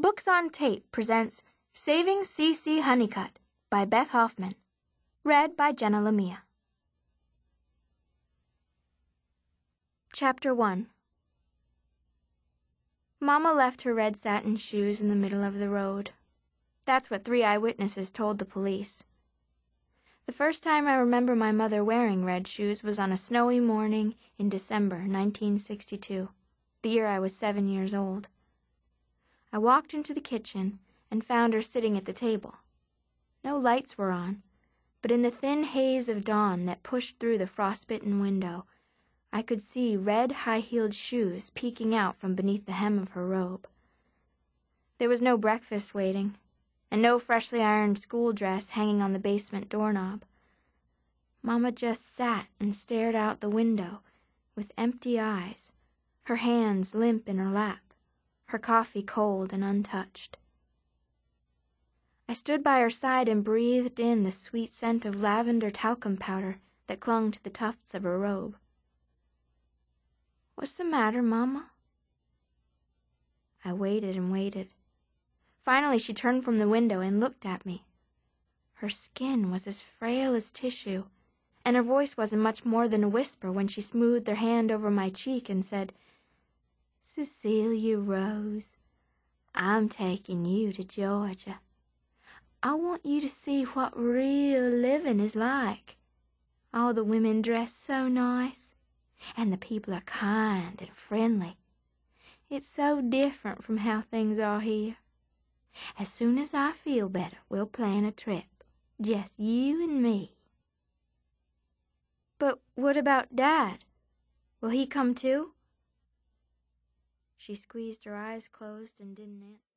Books on Tape presents Saving C.C. Honeycutt by Beth Hoffman. Read by Jenna Lamia. Chapter 1. Mama left her red satin shoes in the middle of the road. That's what 3 eyewitnesses told the police. The first time I remember my mother wearing red shoes was on a snowy morning in December 1962, the year I was 7 years old. I walked into the kitchen and found her sitting at the table. No lights were on, but in the thin haze of dawn that pushed through the frostbitten window, I could see red high-heeled shoes peeking out from beneath the hem of her robe. There was no breakfast waiting, and no freshly ironed school dress hanging on the basement doorknob. Mama just sat and stared out the window with empty eyes, her hands limp in her lap, her coffee cold and untouched. I stood by her side and breathed in the sweet scent of lavender talcum powder that clung to the tufts of her robe. "What's the matter, Mama?" I waited and waited. Finally, she turned from the window and looked at me. Her skin was as frail as tissue, and her voice wasn't much more than a whisper when she smoothed her hand over my cheek and said, "Cecilia Rose, I'm taking you to Georgia. I want you to see what real living is like. All the women dress so nice, and the people are kind and friendly. It's so different from how things are here. As soon as I feel better, we'll plan a trip, just you and me." "But what about Dad? Will he come too?" She squeezed her eyes closed and didn't answer.